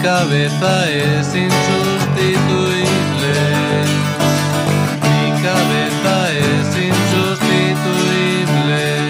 cabeza es insustituible. Mi cabeza es insustituible.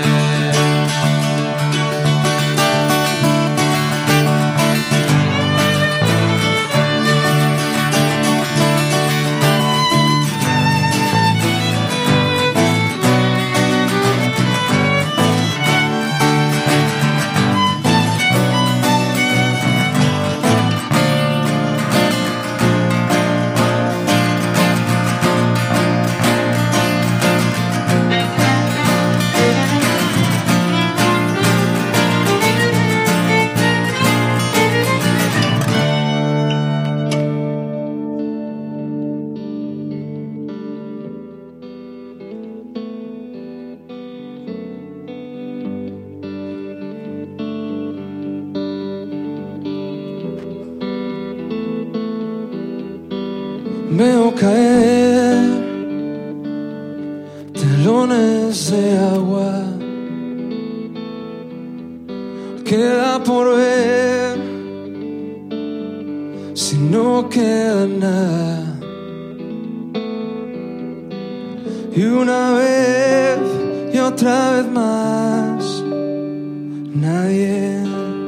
Veo caer telones de agua, queda por ver si no queda nada. Y una vez y otra vez más, nadie.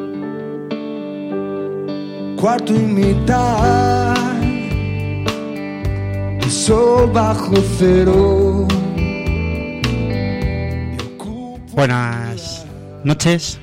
Cuarto y mitad. Sol bajo cero. Buenas noches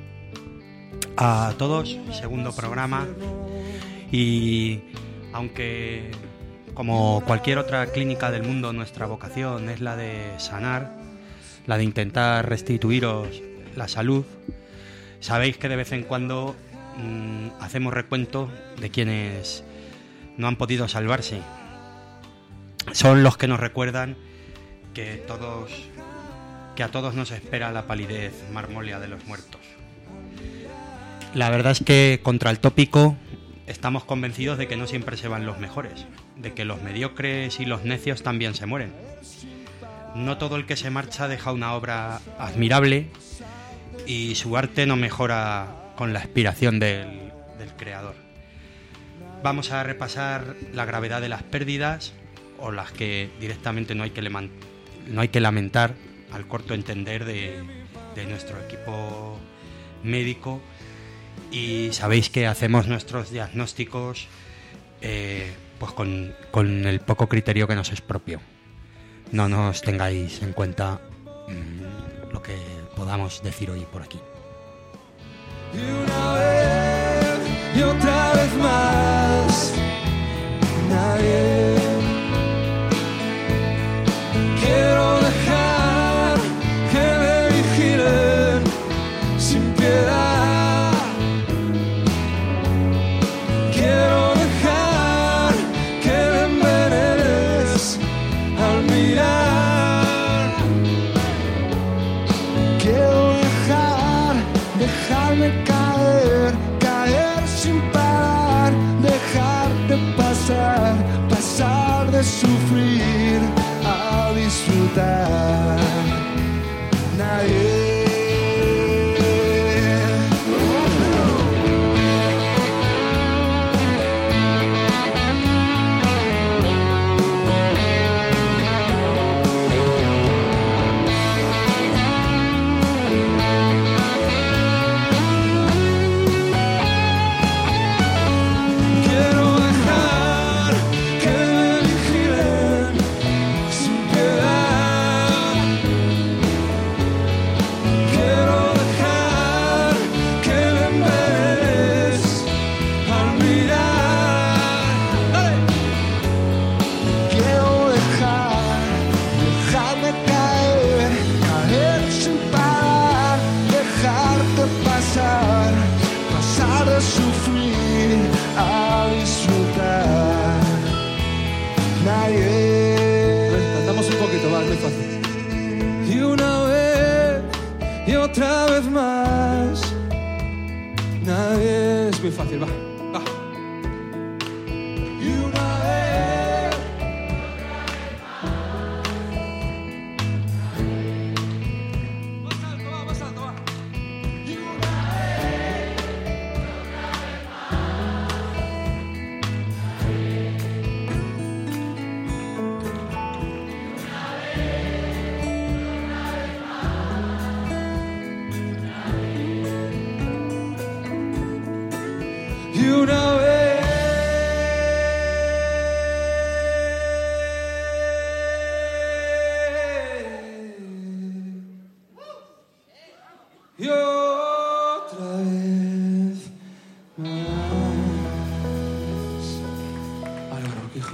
a todos, segundo programa. Y aunque como cualquier otra clínica del mundo nuestra vocación es la de sanar, la de intentar restituiros la salud, sabéis que de vez en cuando hacemos recuento de quienes no han podido salvarse. Son los que nos recuerdan que a todos nos espera la palidez marmólea de los muertos. La verdad es que contra el tópico estamos convencidos de que no siempre se van los mejores, de que los mediocres y los necios también se mueren. No todo el que se marcha deja una obra admirable y su arte no mejora con la expiración del creador. Vamos a repasar la gravedad de las pérdidas, o las que directamente no hay que lamentar al corto entender de nuestro equipo médico, y sabéis que hacemos nuestros diagnósticos pues con el poco criterio que nos es propio. No nos tengáis en cuenta lo que podamos decir hoy por aquí. Y una vez y otra vez más, nadie. Quiero dejar que me vigilen sin piedad. Quiero dejar que me envenenes al mirar. Quiero dejarme caer sin parar, dejar de pasar de sufrir a disfrutar. Nadie. Pasar de sufrir a disfrutar. Nadie. Cantamos un poquito, va, es muy fácil. Y una vez y otra vez más, nadie. Es muy fácil, va. Y una vez. Más alto, va. una vez y otra vez más. Álvaro Quijo.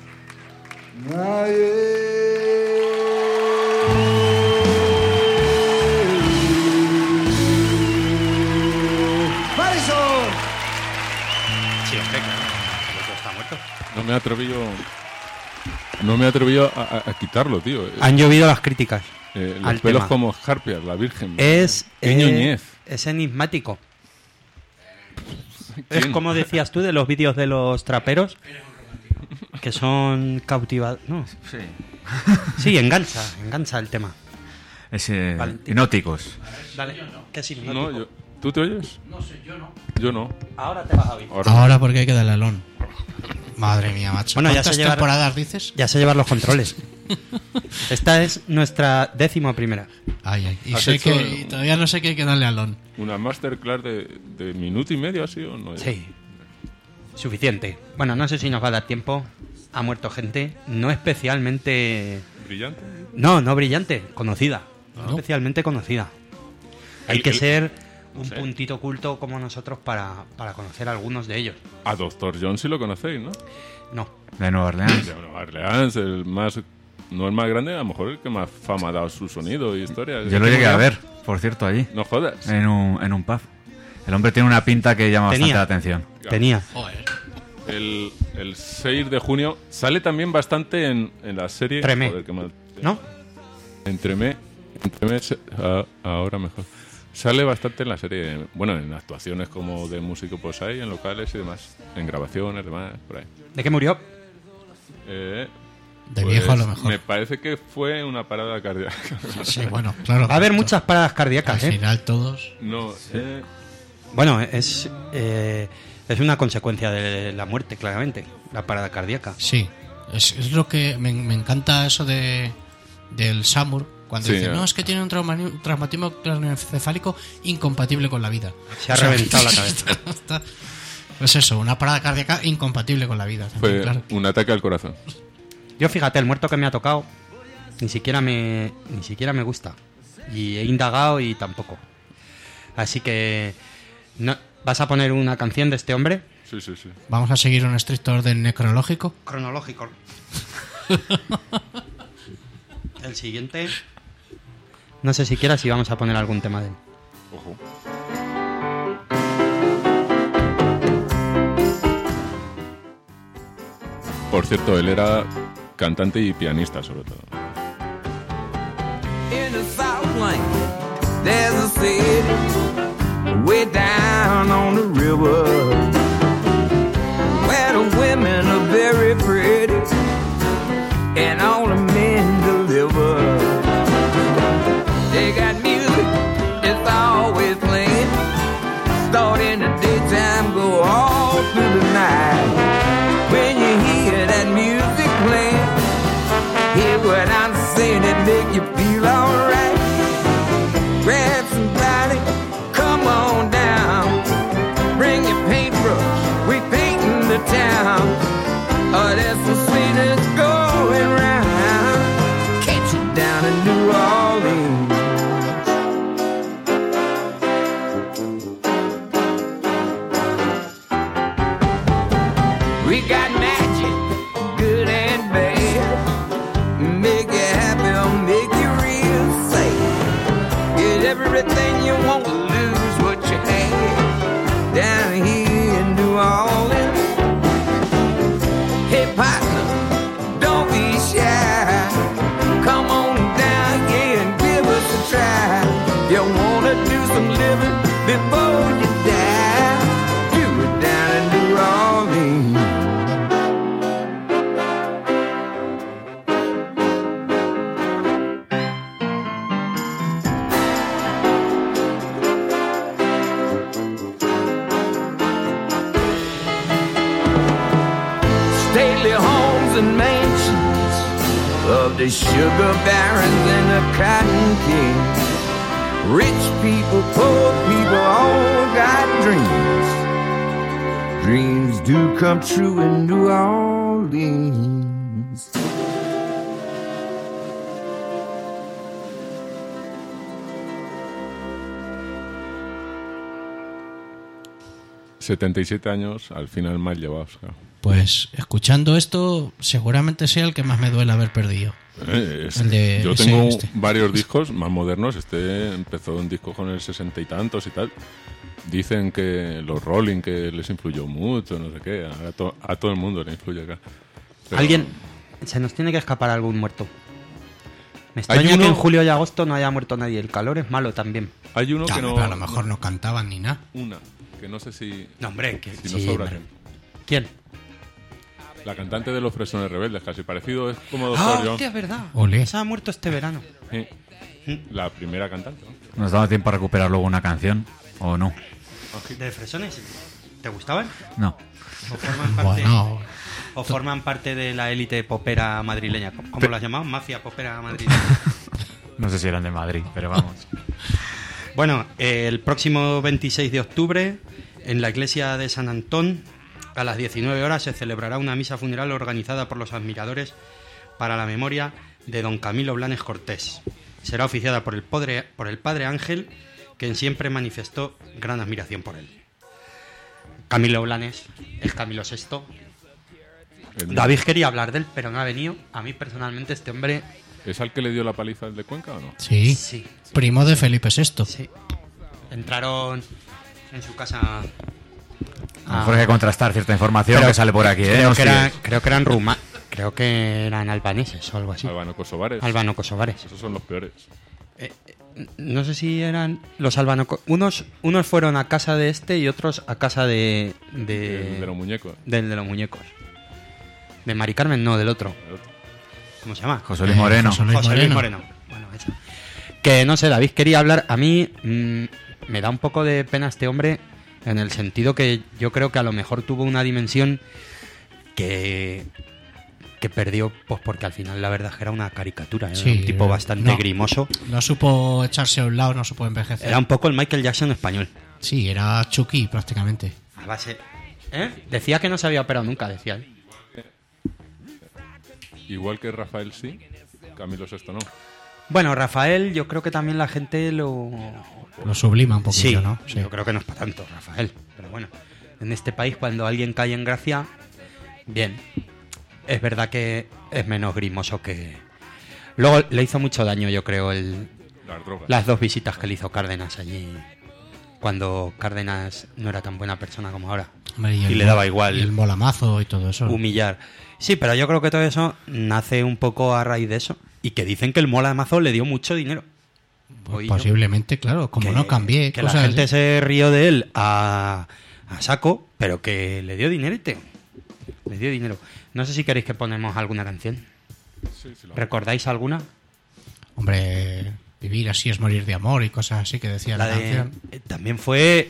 ¡Marisol! Sí, hombre, claro. El otro está muerto. No me he atrevido a quitarlo, tío. Han llovido las críticas. Los al pelos tema. como escarpias, la Virgen. Es Qué ñoñez. es enigmático. ¿Quién? Es como decías tú de los vídeos de los traperos, que son cautivadores. No, Sí. sí, engancha el tema. Valentín. Hipnóticos. Dale, ¿qué es hipnótico? No, ¿tú te oyes? No sé, yo no. Yo no. Ahora te vas a oír. Ahora porque hay que darle alón. Madre mía, macho. Bueno, ya ¿Cuántas se lleva- temporadas dices? Ya sé llevar los controles. Esta es nuestra 11ª. Ay. Y, ¿Has sé hecho que, y todavía no sé que hay que darle alón. ¿Una masterclass de minuto y medio así o no? Sí. Suficiente. Bueno, no sé si nos va a dar tiempo. Ha muerto gente, no especialmente... ¿Brillante? No brillante, conocida. No No. especialmente conocida. Hay El- que el- ser un sé. puntito oculto como nosotros para conocer a algunos de ellos. A Dr. John sí lo conocéis, ¿no? No. De Nueva Orleans. De Nueva Orleans, el más... No el más grande, a lo mejor el que más fama ha dado su sonido y historia. Yo lo llegué a ver, por cierto, allí. No jodas. En un pub. El hombre tiene una pinta que llama Tenía. bastante la atención. Tenía. Joder. El 6 de junio sale también bastante en la serie... Tremé. Joder, qué mal. ¿No? Entremé, ahora mejor. Sale bastante en la serie, bueno, en actuaciones como de músico pues hay, en locales y demás, en grabaciones, demás, por ahí. ¿De qué murió? De Pues, viejo a lo mejor. Me parece que fue una parada cardíaca. Sí, bueno, claro. Va a haber muchas paradas cardíacas, Al ¿eh? final todos... No, Bueno, es una consecuencia de la muerte, claramente, la parada cardíaca. Sí. Es lo que me encanta eso del Samur. Cuando Sí, dice, ya. no, es que tiene un traumatismo craneoencefálico incompatible con la vida. Se ha reventado la cabeza. Está- Pues eso, una parada cardíaca incompatible con la vida. fue Claro. un ataque al corazón. Yo, fíjate, el muerto que me ha tocado ni siquiera me gusta. Y he indagado y tampoco. Así que... No, ¿vas a poner una canción de este hombre? Sí. Vamos a seguir un estricto orden necrológico. Cronológico. El siguiente... No sé siquiera si vamos a poner algún tema de él. Ojo. Por cierto, él era cantante y pianista, sobre todo. In the Southland, there's a city way down on the river where the women are very pretty and all the men deliver. They got music, it's always playing. Start in the daytime, go all through the night. When you hear that music playing, hear what I'm saying, it make you feel alright. Grab somebody, come on down. Bring your paintbrush, we painting the town. Oh, there's some sweetness going round. Catch you down in New Orleans. We got magic, good and bad. Make you happy or make you real sad. Get everything you want, lose what you had. Down here in New Orleans. Hey partner, don't be shy. Come on down here and give us a try. You wanna do some living before you die? Do it down in New Orleans. Stately homes and mansions of the sugar barons and the cotton kings. Rich people, poor people, all got dreams. dreams do come true in New Orleans. 77 años, al final mal llevados. Claro. Pues escuchando esto, seguramente sea el que más me duele haber perdido. Yo tengo varios discos más modernos. Este empezó un disco con el 60 y tantos y tal. Dicen que los Rolling, que les influyó mucho, no sé qué. A todo el mundo le influye acá. Pero Alguien, se nos tiene que escapar algún muerto. Me extraña que en julio y agosto no haya muerto nadie. El calor es malo también. hay uno que Claro, no... pero a lo mejor no cantaban ni nada. Una, que no sé si... No, hombre, que si sí, no sobra hombre. gente. ¿Quién? La cantante de Los Fresones Rebeldes, casi parecido, es como Ah, Doctor John. hostia, es verdad. Olé. Esa ha muerto este verano. Sí. La primera cantante, ¿no? ¿Nos daba tiempo a recuperar luego una canción o no? ¿De Fresones? ¿Te gustaban? No. ¿O forman parte, Bueno, o forman parte de la élite popera madrileña? ¿Cómo las llamaban? Mafia popera madrileña. No sé si eran de Madrid, pero vamos. Bueno, el próximo 26 de octubre, en la iglesia de San Antón, a las 19 horas, se celebrará una misa funeral organizada por los admiradores para la memoria de don Camilo Blanes Cortés. Será oficiada por el padre Ángel, quien siempre manifestó gran admiración por él. Camilo Blanes, el Camilo VI. David quería hablar de él, pero no ha venido. A mí personalmente este hombre... ¿Es al que le dio la paliza al de Cuenca o no? sí. Sí, Primo de Felipe VI. sí. Entraron en su casa... A lo mejor hay que contrastar cierta información Pero que sale por aquí, ¿eh? Creo No que, fíes. creo que eran albaneses o algo así. Albano-kosovares. Albano-kosovares. Esos son los peores. No sé si eran los unos fueron a casa de este y otros a casa El de los muñecos. del de los muñecos. De Mari Carmen, no, del otro. El otro. ¿Cómo se llama? José Luis Moreno. José Luis José Luis Moreno. Moreno. Bueno, ese. Que no sé, David quería hablar. A mí me da un poco de pena este hombre en el sentido que yo creo que a lo mejor tuvo una dimensión que perdió, pues porque al final la verdad es que era una caricatura, era Sí, un tipo bastante no. grimoso. No supo echarse a un lado, no supo envejecer. Era un poco el Michael Jackson español. Sí, era Chucky prácticamente. A base... Decía que no se había operado nunca, decía él. Igual que Rafael sí, Camilo VI no. Bueno, Rafael, yo creo que también la gente lo sublima un poquillo, sí, ¿no? Sí. yo creo que no es para tanto, Rafael. Pero bueno, en este país cuando alguien cae en gracia, bien. Es verdad que es menos grimoso que... Luego le hizo mucho daño, yo creo, Las drogas. las 2 visitas que le hizo Cárdenas allí, cuando Cárdenas no era tan buena persona como ahora. Hombre, Y el le daba igual. Y el molamazo y todo eso. Humillar. Sí, pero yo creo que todo eso nace un poco a raíz de eso. Y que dicen que el Mola de Mazo le dio mucho dinero. Pues Oí yo. posiblemente, claro, como Que- no cambié. Que la cosas gente así. se rió de él a saco, pero que le dio dinerete. Le dio dinero. No sé si queréis que ponemos alguna canción. Sí, sí, ¿Recordáis alguna? Hombre, vivir así es morir de amor y cosas así que decía la, La de, canción. también fue...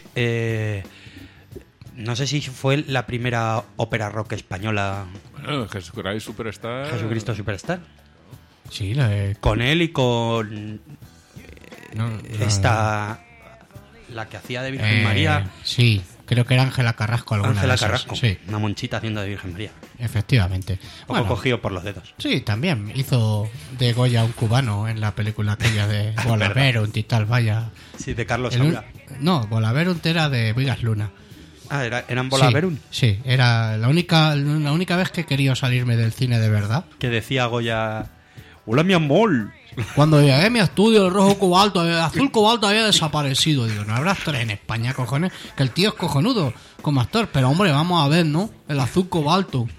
no sé si fue la primera ópera rock española, Bueno, Jesucristo Superstar. Jesucristo Superstar. Sí, la de... Con él y con no, no, esta... La que hacía de Virgen María... Sí, creo que era Ángela Carrasco alguna Ángela de esas. Carrasco. Sí, Una monchita haciendo de Virgen María. efectivamente. Un poco Bueno, cogido por los dedos. sí, también hizo de Goya un cubano en la película aquella de Bolaverunt y tal, vaya. Sí, de Carlos El un- Saura. No, Bolaverunt era de Vigas Luna. Ah, eran Bolaverunt. Sí, sí, era la única vez que he querido salirme del cine de verdad. Que decía Goya... ¡Hola, mi amor! Cuando llegué a mi estudio, el rojo cobalto, el azul cobalto había desaparecido. Digo, no habrá actores en España, cojones. Que el tío es cojonudo como actor. Pero hombre, vamos a ver, ¿no? El azul cobalto.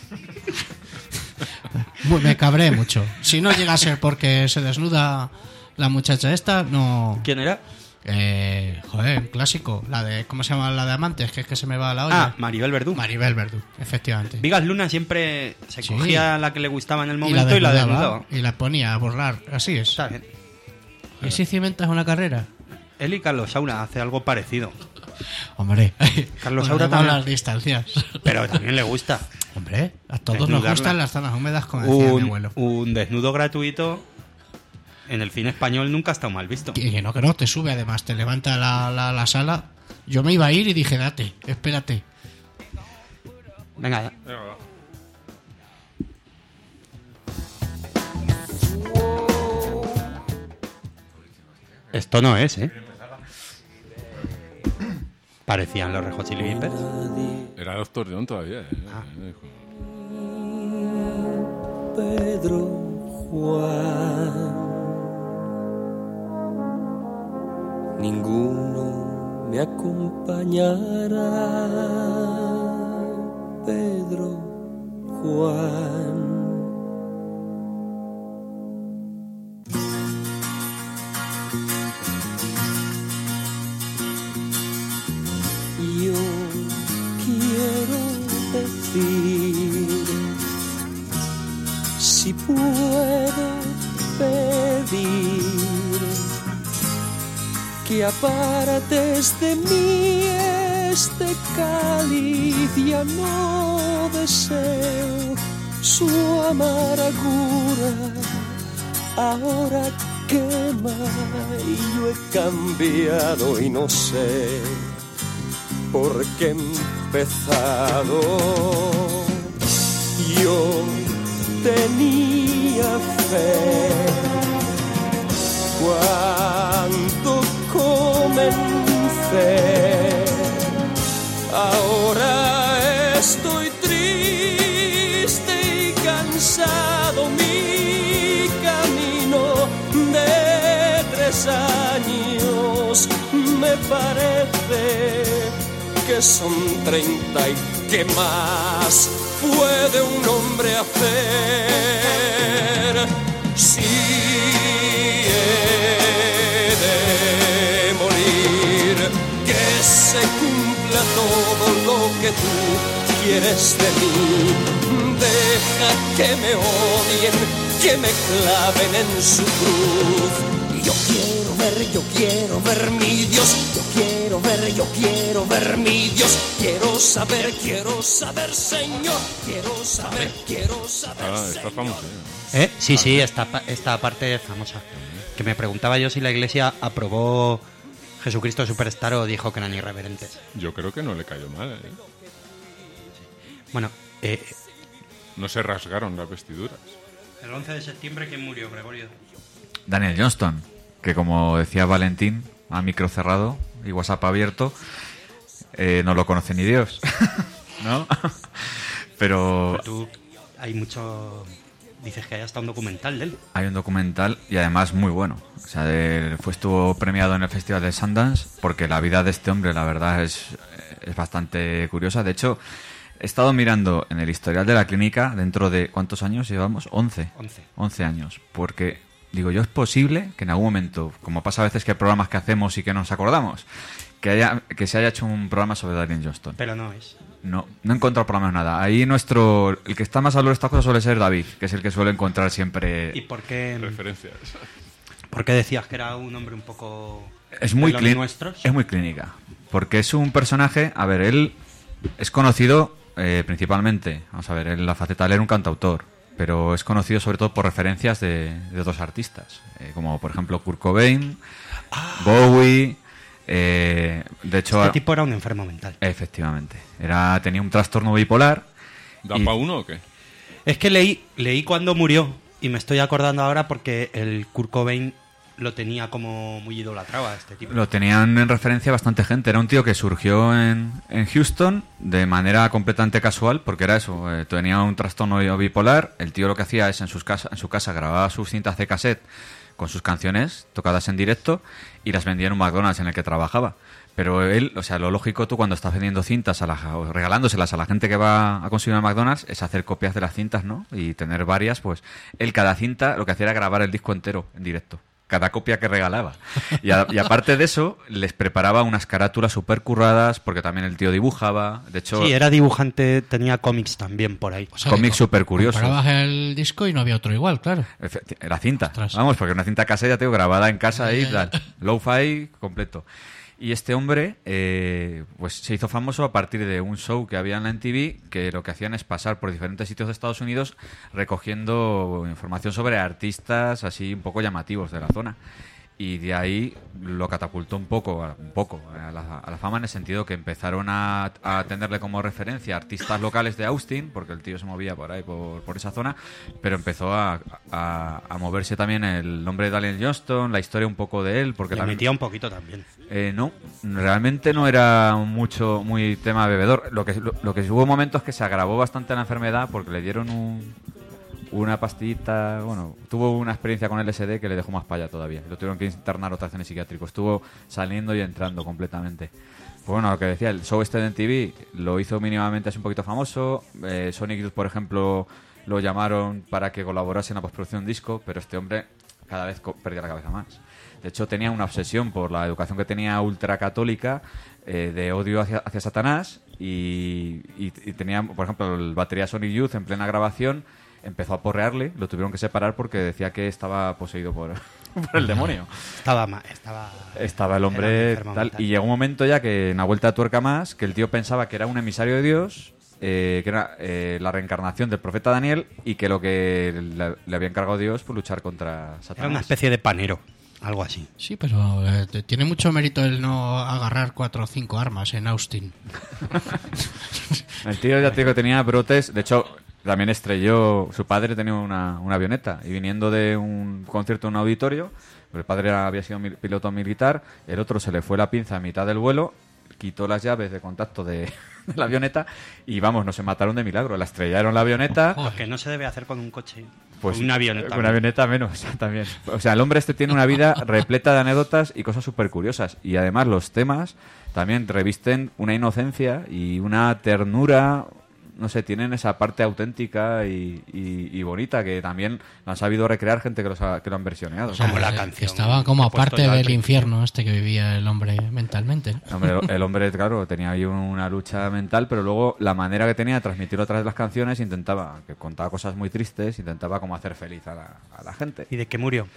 Me cabré mucho. Si no llega a ser porque se desnuda la muchacha esta, no... ¿Quién era? Joder, un clásico. La de, ¿cómo se llama la de Amantes? Que es que se me va la olla. Ah, Maribel Verdú. Maribel Verdú, efectivamente. Vigas Luna siempre se Sí. cogía la que le gustaba en el momento y la desnudaba, desnudaba. y la ponía a borrar. Así es. Está bien. ¿Y si cimentas una carrera? Él y Carlos Saura hace algo parecido. Hombre, Carlos Volvemos Saura a también. las distancias. Pero también le gusta. Hombre, a todos nos Desnudarla. gustan las zonas húmedas, como decía mi abuelo. Un desnudo gratuito en el cine español nunca ha estado mal visto. Que no, te sube, además, te levanta la sala. Yo me iba a ir y dije, date, espérate. Venga. Esto no es, ¿eh? Parecían los Red Hot Chili Peppers. Era Doctor John todavía, ¿eh? Pedro Juan, ninguno me acompañará. Pedro Juan. Yo quiero decir, si puedo pedir, que apartes de mí este cáliz, ya no deseo su amargura, ahora quema y yo he cambiado y no sé por qué he empezado. Yo tenía fe cuando comencé, ahora estoy triste y cansado. Mi camino de 3 años me parece que son 30 y qué más puede un hombre hacer si he de morir. Que se cumpla todo lo que tú quieres de mí. Deja que me odien, que me claven en su cruz. Yo quiero ver mi Dios. Yo quiero ver mi Dios. Quiero saber, Señor. Quiero saber, Señor. Está famoso. Sí, esta parte es famosa. Que me preguntaba yo si la Iglesia aprobó Jesucristo Superstar o dijo que eran irreverentes. Yo creo que no le cayó mal, ¿eh? Bueno, no se rasgaron las vestiduras. El 11 de septiembre, ¿quién murió, Gregorio? Daniel Johnston, que como decía Valentín, a micro cerrado y WhatsApp abierto, no lo conoce ni Dios, ¿no? Pero tú, hay mucho... Dices que hay hasta un documental de él. Hay un documental y además muy bueno. O sea, estuvo premiado en el Festival de Sundance porque la vida de este hombre, la verdad, es bastante curiosa. De hecho, he estado mirando en el historial de la clínica dentro de... ¿Cuántos años llevamos? 11 años. Porque, digo yo, es posible que en algún momento, como pasa a veces que hay programas que hacemos y que no nos acordamos, que se haya hecho un programa sobre Daniel Johnston. Pero no es. No he encontrado por lo menos nada. Ahí el que está más al loro de estas cosas suele ser David, que es el que suele encontrar siempre... ¿Y por qué? Referencias. ¿Por qué decías que era un hombre un poco... Es muy clínica. Porque es un personaje... A ver, él es conocido principalmente... Vamos a ver, en la faceta de él era un cantautor, pero es conocido sobre todo por referencias de otros artistas. Como por ejemplo Kurt Cobain, Bowie... de hecho, este tipo era un enfermo mental. Efectivamente. Tenía un trastorno bipolar. ¿Da para uno o qué? Es que leí cuando murió y me estoy acordando ahora porque el Kurt Cobain lo tenía como muy idolatrado a este tipo. Lo tenían en referencia bastante gente. Era un tío que surgió en Houston de manera completamente casual, porque era eso, tenía un trastorno bipolar. El tío lo que hacía es en su casa grababa sus cintas de cassette con sus canciones tocadas en directo y las vendía en un McDonald's en el que trabajaba. Pero él, o sea, lo lógico tú cuando estás vendiendo cintas o regalándoselas a la gente que va a consumir en McDonald's es hacer copias de las cintas, ¿no? Y tener varias, pues él cada cinta lo que hacía era grabar el disco entero en directo. Cada copia que regalaba. Y aparte de eso, les preparaba unas carátulas súper curradas, porque también el tío dibujaba. De hecho, sí, era dibujante, tenía cómics también por ahí. O sea, cómics súper curiosos. Comprabas el disco y no había otro igual, claro. La cinta. Ostras. Vamos, porque una cinta casera, ya tengo grabada en casa ahí, low-fi completo. Y este hombre pues se hizo famoso a partir de un show que había en la MTV, que lo que hacían es pasar por diferentes sitios de Estados Unidos recogiendo información sobre artistas así un poco llamativos de la zona. y de ahí lo catapultó un poco a la fama, en el sentido que empezaron a tenerle como referencia artistas locales de Austin, porque el tío se movía por ahí, por esa zona, pero empezó a moverse también el nombre de Daniel Johnston, la historia un poco de él, porque le también metía un poquito también. No, realmente no era muy tema bebedor. Lo que hubo momentos que se agravó bastante la enfermedad porque le dieron una pastillita, bueno, tuvo una experiencia con LSD que le dejó más para allá todavía. Lo tuvieron que internar otra vez en el psiquiátrico. Estuvo saliendo y entrando completamente. Pues bueno, lo que decía, el show este de MTV lo hizo mínimamente así un poquito famoso. Sonic Youth, por ejemplo, lo llamaron para que colaborase en la postproducción de un disco, pero este hombre cada vez perdía la cabeza más. De hecho, tenía una obsesión por la educación que tenía ultracatólica, de odio hacia Satanás, y tenía, por ejemplo, el batería Sonic Youth en plena grabación empezó a porrearle, lo tuvieron que separar porque decía que estaba poseído por el demonio. Estaba el hombre tal, y llegó un momento ya que en la vuelta de tuerca más, que el tío pensaba que era un emisario de Dios, que era la reencarnación del profeta Daniel, y que lo que le había encargado Dios por luchar contra Satanás. Era una especie de panero, algo así. Sí, pero tiene mucho mérito el no agarrar 4 o 5 armas en Austin. El tío ya te digo que tenía brotes, de hecho también estrelló, su padre tenía una avioneta, y viniendo de un concierto en un auditorio, el padre había sido piloto militar, el otro se le fue la pinza a mitad del vuelo, quitó las llaves de contacto de la avioneta y vamos, no se mataron de milagro, la estrellaron la avioneta. Lo que no se debe hacer con un coche, pues con una avioneta. Con una avioneta menos, también. O sea, el hombre este tiene una vida repleta de anécdotas y cosas súper curiosas, y además los temas también revisten una inocencia y una ternura, no sé, tienen esa parte auténtica y bonita que también lo han sabido recrear gente que lo han versioneado. O sea, como la canción. Estaba como aparte del infierno este que vivía el hombre mentalmente. El hombre, claro, tenía ahí una lucha mental, pero luego la manera que tenía de transmitirlo a través de las canciones, que contaba cosas muy tristes, intentaba como hacer feliz a la gente. ¿Y de qué murió?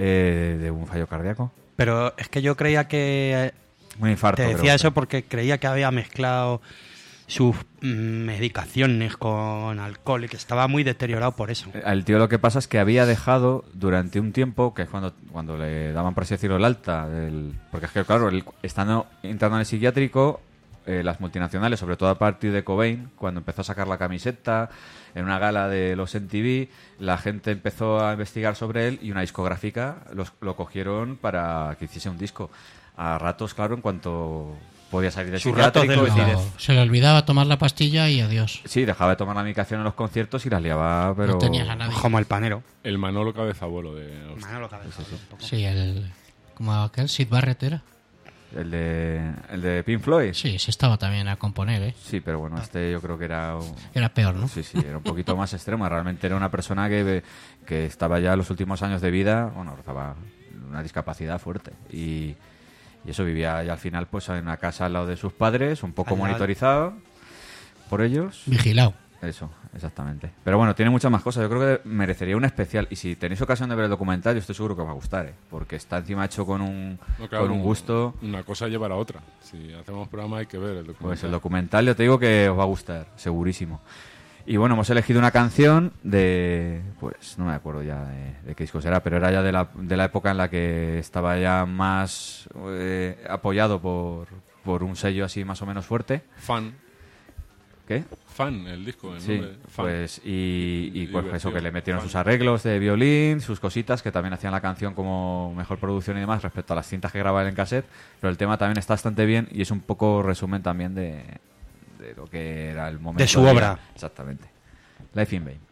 De un fallo cardíaco. Pero es que yo creía que... Un infarto. Te decía eso porque creía que había mezclado sus medicaciones con alcohol y que estaba muy deteriorado por eso. Al tío lo que pasa es que había dejado durante un tiempo, que es cuando le daban, por así decirlo, el alta, porque es que claro, estando internado en el psiquiátrico, las multinacionales, sobre todo a partir de Cobain, cuando empezó a sacar la camiseta en una gala de los MTV, la gente empezó a investigar sobre él y una discográfica lo cogieron para que hiciese un disco. A ratos, claro, en cuanto podía salir de psiquiátrico. Se le olvidaba tomar la pastilla y adiós. Sí, dejaba de tomar la medicación en los conciertos y las liaba, pero... No tenías a nadie. Como el panero. El Manolo Cabezabuelo de... Manolo Cabezabuelo. Sí, como aquel Sid Barrett era. El de Pink Floyd. Sí, se estaba también a componer, ¿eh? Sí, pero bueno, este yo creo que era... Era peor, ¿no? Sí, era un poquito más extremo. Realmente era una persona que estaba ya en los últimos años de vida, bueno, estaba una discapacidad fuerte. Y eso, vivía ya al final pues en una casa al lado de sus padres, un poco monitorizado por ellos. Vigilado. Eso, exactamente. Pero bueno, tiene muchas más cosas. Yo creo que merecería un especial. Y si tenéis ocasión de ver el documental, yo estoy seguro que os va a gustar, porque está encima hecho con un gusto. Una cosa lleva a la otra. Si hacemos programa hay que ver el documental. Pues el documental yo te digo que os va a gustar, segurísimo. Y bueno, hemos elegido una canción pues no me acuerdo ya de qué disco será, pero era ya de la época en la que estaba ya más apoyado por un sello así más o menos fuerte. Fan. ¿Qué? Fan, el disco, el sí, nombre. Fan. Pues pues eso, que le metieron sus arreglos de violín, sus cositas, que también hacían la canción como mejor producción y demás respecto a las cintas que grababa en cassette, pero el tema también está bastante bien y es un poco resumen también de lo que era el momento de su obra. Exactamente. Life in Vain.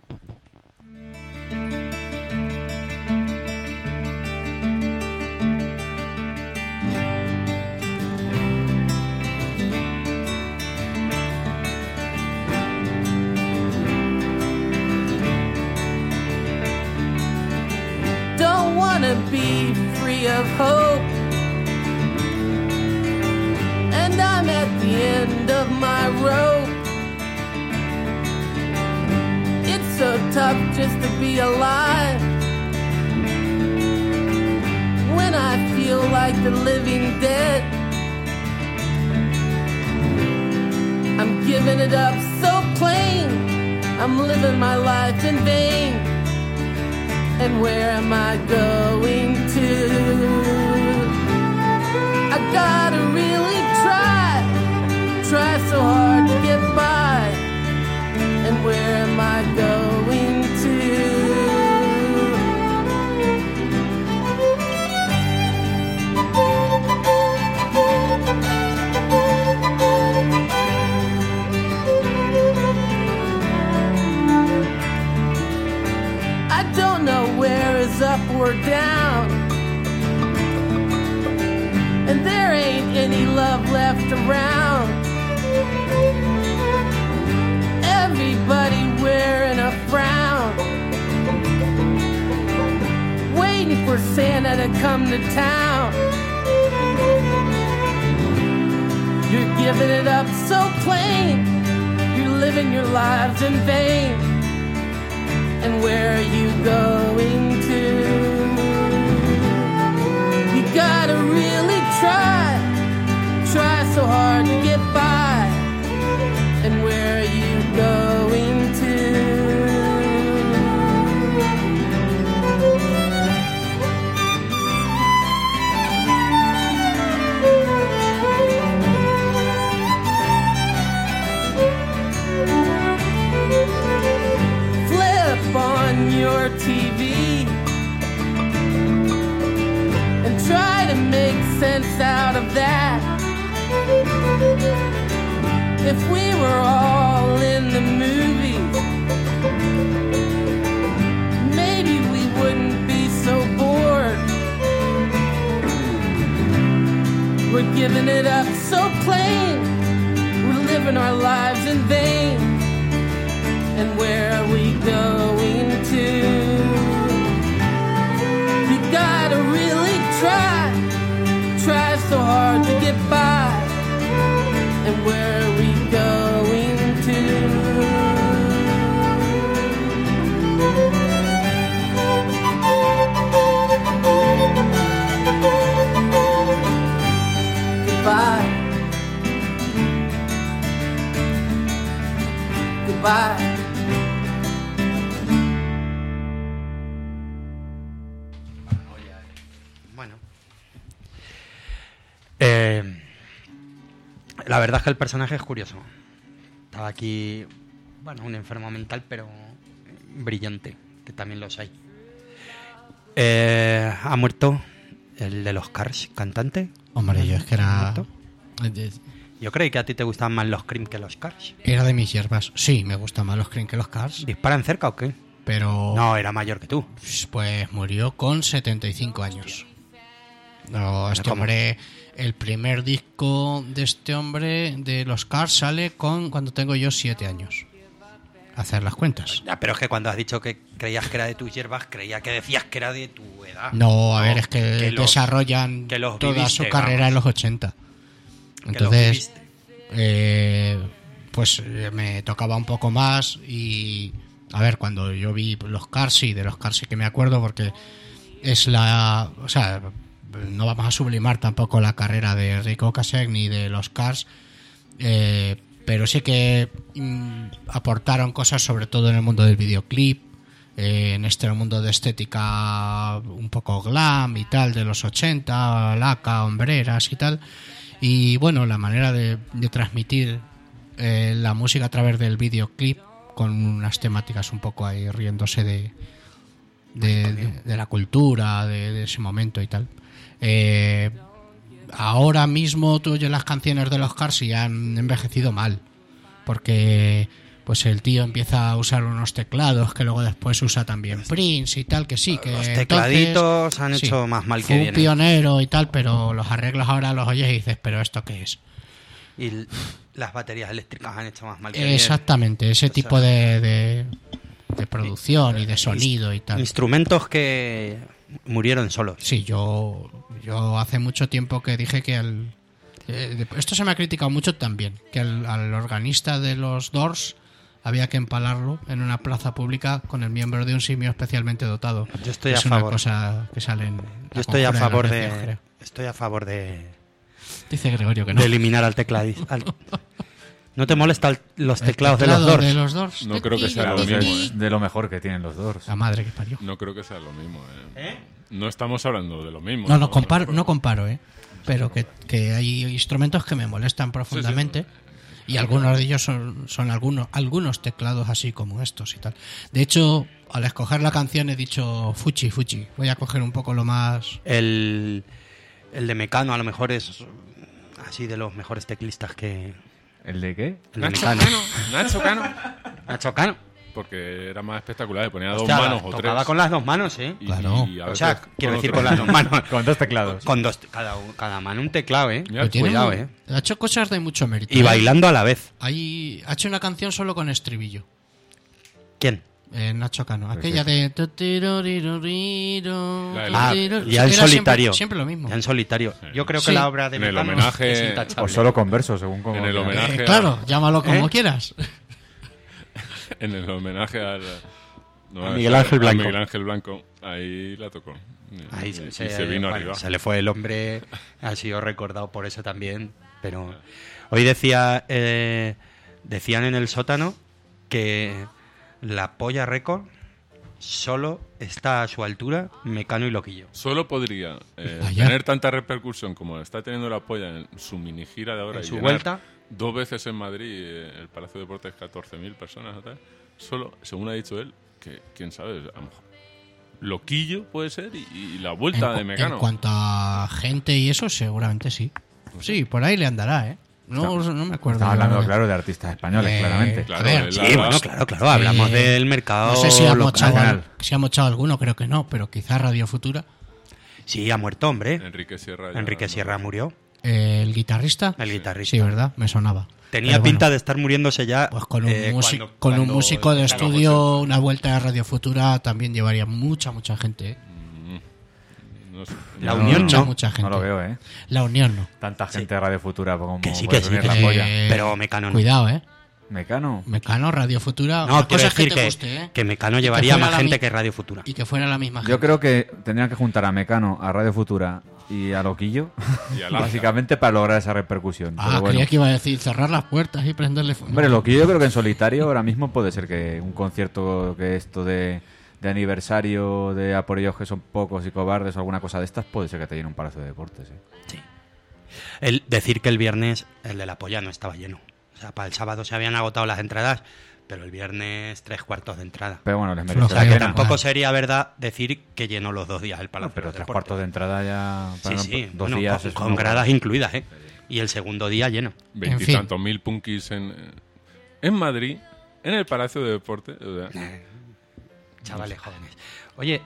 Don't wanna be free of hope, and I'm at the end of my rope. It's so tough just to be alive when I feel like the living dead. I'm giving it up so plain, I'm living my life in vain. And where am I going to? I gotta really try so hard to get by. And where am I going to? I don't know where is up or down, and there ain't any love left around. Everybody wearing a frown, waiting for Santa to come to town. You're giving it up so plain, you're living your lives in vain. And where are you going to? You gotta really try so hard to get by. And where are you going to? Flip on your TV and try to make sense out of that. If we were all in the movies, maybe we wouldn't be so bored. We're giving it up so plain, we're living our lives in vain. And where are we going to? You gotta really try so hard to get by. And where are we going to? Goodbye. Goodbye. Bueno. La verdad es que el personaje es curioso. Estaba aquí, bueno, un enfermo mental, pero brillante, que también los hay. Ha muerto el de los Cars, cantante. Hombre, yo es que era... Yo creí que a ti te gustaban más los Cream que los Cars. Era de mis hierbas. Sí, me gustan más los Cream que los Cars. ¿Disparan cerca o qué? Pero... No, era mayor que tú. Pues murió con 75 años. No, este ¿Cómo? hombre... El primer disco de este hombre, de los Cars, sale cuando tengo yo 7 años. Hacer las cuentas. Ya, pero es que cuando has dicho que creías que era de tus hierbas, creía que decías que era de tu edad. No, a ver, es que desarrollan toda toda su carrera en los 80. Entonces, pues me tocaba un poco más y... A ver, cuando yo vi los Cars, sí, de los Cars sí que me acuerdo porque es la... O sea... No vamos a sublimar tampoco la carrera de Rick Ocasek ni de los Cars, pero sí que aportaron cosas, sobre todo en el mundo del videoclip, en este mundo de estética un poco glam y tal, de los 80, laca, hombreras y tal. Y bueno, la manera de transmitir la música a través del videoclip, con unas temáticas un poco ahí riéndose de la cultura, de ese momento y tal. Ahora mismo tú oyes las canciones de los Cars y han envejecido mal, porque pues el tío empieza a usar unos teclados que luego después usa también Prince y tal, que sí, que los tecladitos entonces, han hecho más mal que bien. Fue un pionero y tal, pero los arreglos ahora los oyes y dices, ¿pero esto qué es? Y las baterías eléctricas han hecho más mal que bien. Exactamente, ese tipo de producción y de sonido y tal. Instrumentos que murieron solos. Sí, yo hace mucho tiempo que dije que esto se me ha criticado mucho también, que al organista de los Doors había que empalarlo en una plaza pública con el miembro de un simio especialmente dotado. Yo estoy a favor. Es una cosa que sale en Yo estoy a favor de dice Gregorio que no. De eliminar al tecladista. ¿No te molestan los teclados de los Doors? De los Doors. No creo que sea lo mismo. Es de lo mejor que tienen los Doors. La madre que parió. No creo que sea lo mismo. No estamos hablando de lo mismo. No comparo, pero que hay instrumentos que me molestan profundamente. Sí. Y algunos de ellos son algunos teclados así como estos y tal. De hecho, al escoger la canción he dicho Fuchi. Voy a coger un poco lo más... El de Mecano a lo mejor es así de los mejores teclistas que... ¿El de qué? El de Nacho Mecano. Cano. Nacho Cano. Porque era más espectacular, le ponía Hostia, dos manos o tocaba tres. con las dos manos, ¿eh? Claro. Y a O veces sea, quiero decir otro. con las dos manos. Con 2 teclados. Con dos, cada mano un teclado, ¿eh? Mira, Cuidado, Ha hecho cosas de mucho mérito. Y bailando a la vez. Ha hecho una canción solo con estribillo. ¿Quién? Nacho Cano. Pues Aquella sí. Ya en solitario. Siempre lo mismo. Ya en solitario. Yo creo que Sí. la obra de En el Mecano homenaje- es intachable. O solo con versos, según como... En el quieras. homenaje Claro, llámalo como ¿Eh? quieras. En el homenaje al... A Miguel Ángel Blanco. A Miguel Ángel Blanco. Ahí la tocó. Ahí Y se vino bueno, arriba. se le fue el hombre, ha sido recordado por eso también. Pero hoy decían en el sótano que la Polla Record solo está a su altura Mecano y Loquillo. Solo podría Vaya. tener tanta repercusión como está teniendo la Polla en su mini gira de ahora. En y su llenar vuelta. 2 veces en Madrid el Palacio de Deportes 14.000 personas o tal. Solo, según ha dicho él, que quién sabe, a lo mejor Loquillo puede ser y la vuelta de Mecano. En cuanto a gente y eso, seguramente sí. Sí, por ahí le andará, ¿eh? No me acuerdo. Estamos hablando, claro, de artistas españoles, claramente. Claro, a ver, él Sí, habla- bueno, claro, hablamos del mercado No sé si ha local. mochado alguno, creo que no, pero quizás Radio Futura. Sí, ha muerto, hombre. Enrique Sierra. ya Enrique no- Sierra murió. El guitarrista. El guitarrista. Sí, ¿verdad? Me sonaba. Tenía Pero pinta bueno, de estar muriéndose ya. Pues con un, cuando músico de Mecano estudio, una vuelta a Radio Futura también llevaría mucha gente, ¿eh? No sé. La Yo Unión no. Mucha gente. No lo veo, ¿eh? La Unión no. Tanta gente de Radio Futura como Que sí, puede que sí, reunir que la sí. polla. Pero Mecano no. Cuidado, ¿eh? Mecano. Mecano, Radio Futura. No, una quiero cosa es que decir te que, guste, ¿eh? que Mecano Y que llevaría fuera más la gente mi- que Radio Futura. Y que fuera la misma gente. Yo creo que tendrían que juntar a Mecano, a Radio Futura y a Loquillo, Y a Lanza. básicamente para lograr esa repercusión. Ah, Pero bueno. creía que iba a decir cerrar las puertas y prenderle fuego. Hombre, Loquillo yo creo que en solitario ahora mismo puede ser que un concierto que esto de aniversario de A por ellos que son pocos y cobardes o alguna cosa de estas puede ser que te llene un Palacio de Deportes. Sí. El decir que el viernes el de la Polla no estaba lleno. O sea, para el sábado se habían agotado las entradas, pero el viernes 3/4 de entrada. Pero bueno, les O merece sea, la que pena. tampoco sería verdad decir que llenó los 2 días el Palacio. Pero de 3/4 de entrada ya... Sí, para sí, 2 bueno, días con, es con una gradas buena- incluidas, ¿eh? Y el segundo día lleno. Veintitantos mil punkis en Madrid, en el Palacio de Deportes. O sea, Chavales jóvenes. Oye,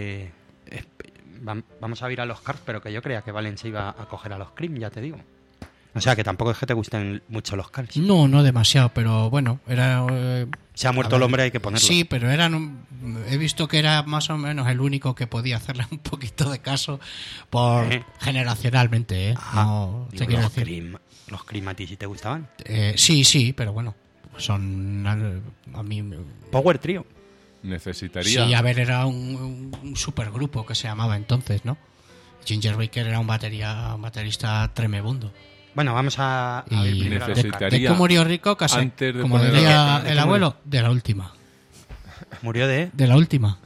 vamos a ir a los Cars, pero que yo creía que Valen se iba a coger a los Cream, ya te digo. O sea, que tampoco es que te gusten mucho los Cars. No demasiado, pero bueno, era... Se ha muerto el hombre, hay que ponerlo. Sí, pero he visto que era más o menos el único que podía hacerle un poquito de caso por generacionalmente, ¿eh? Ajá. No, Digo, te quiero los decir. Cream, los Cream a ti sí te gustaban. Sí, pero bueno, son a mí... Power Trio. necesitaría. Sí, a ver, era un supergrupo que se llamaba entonces, ¿no? Ginger Baker era un baterista tremebundo. Bueno, vamos a ir Y primero a los necesitaría- Cars. ¿De cómo murió Rico Casé? antes de Como poner decía ¿De qué el murió? abuelo, de la última. Murió de De la última.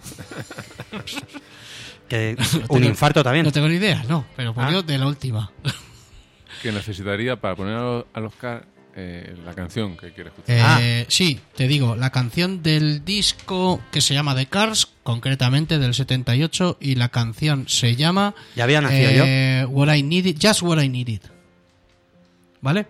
que, No un tengo- infarto también. No tengo ni idea, no, pero murió de la última. Que necesitaría para poner a los Cars la canción que quiere escuchar. Sí, te digo, la canción del disco que se llama The Cars, concretamente del 78, y la canción se llama Ya había nacido yo. What I Needed, Just What I Needed. ¿Vale?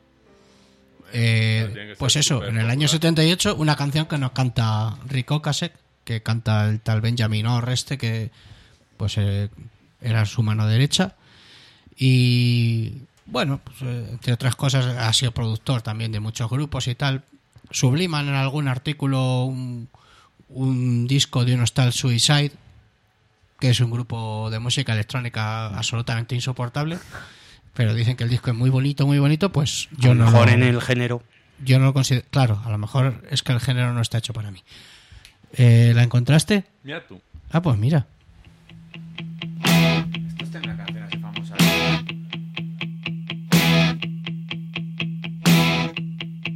tiene que ser Pues eso, súper en el año popular. 78, una canción que nos canta Rico Casek, que canta el tal Benjamin Orr que pues era su mano derecha. Y bueno, pues, entre otras cosas ha sido productor también de muchos grupos y tal. Subliman en algún artículo un disco de unos tal Suicide, que es un grupo de música electrónica absolutamente insoportable, pero dicen que el disco es muy bonito, pues yo A lo no mejor lo, en el género. yo no lo considero. Claro, a lo mejor es que el género no está hecho para mí. ¿La encontraste? Mira tú. Ah, pues mira. Esta es una canción así famosa.